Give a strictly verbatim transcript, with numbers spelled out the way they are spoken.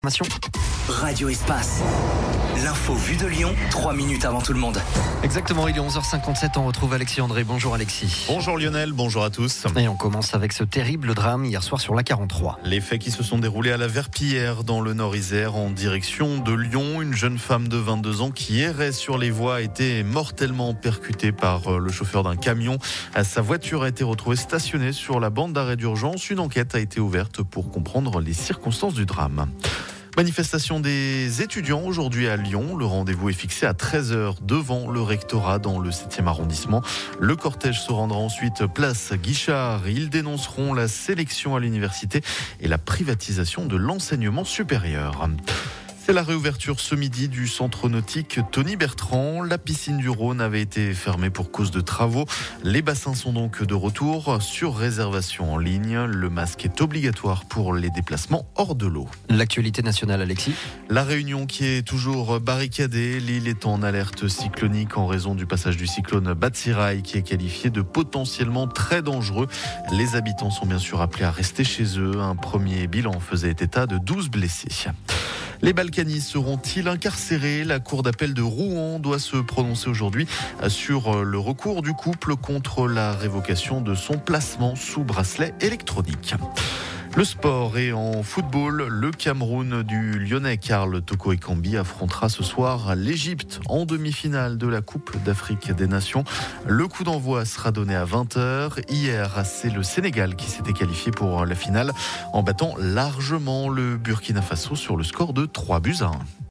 Radio Espace. L'info vue de Lyon, trois minutes avant tout le monde. Exactement, il est onze heures cinquante-sept, on retrouve Alexis André. Bonjour Alexis. Bonjour Lionel, bonjour à tous. Et on commence avec ce terrible drame hier soir sur l'A quarante-trois. Les faits qui se sont déroulés à la Verpillière dans le Nord-Isère en direction de Lyon. Une jeune femme de vingt-deux ans qui errait sur les voies a été mortellement percutée par le chauffeur d'un camion. Sa voiture a été retrouvée stationnée sur la bande d'arrêt d'urgence. Une enquête a été ouverte pour comprendre les circonstances du drame. Manifestation des étudiants aujourd'hui à Lyon. Le rendez-vous est fixé à treize heures devant le rectorat dans le septième arrondissement. Le cortège se rendra ensuite place Guichard. Ils dénonceront la sélection à l'université et la privatisation de l'enseignement supérieur. C'est la réouverture ce midi du centre nautique Tony Bertrand. La piscine du Rhône avait été fermée pour cause de travaux. Les bassins sont donc de retour sur réservation en ligne. Le masque est obligatoire pour les déplacements hors de l'eau. L'actualité nationale, Alexis. La Réunion qui est toujours barricadée. L'île est en alerte cyclonique en raison du passage du cyclone Batsirai qui est qualifié de potentiellement très dangereux. Les habitants sont bien sûr appelés à rester chez eux. Un premier bilan faisait état de douze blessés. Les Balkany seront-ils incarcérés ? La cour d'appel de Rouen doit se prononcer aujourd'hui sur le recours du couple contre la révocation de son placement sous bracelet électronique. Le sport et en football, le Cameroun du Lyonnais Karl Toko Ekambi affrontera ce soir l'Égypte en demi-finale de la Coupe d'Afrique des Nations. Le coup d'envoi sera donné à vingt heures. Hier, c'est le Sénégal qui s'était qualifié pour la finale en battant largement le Burkina Faso sur le score de trois buts à un.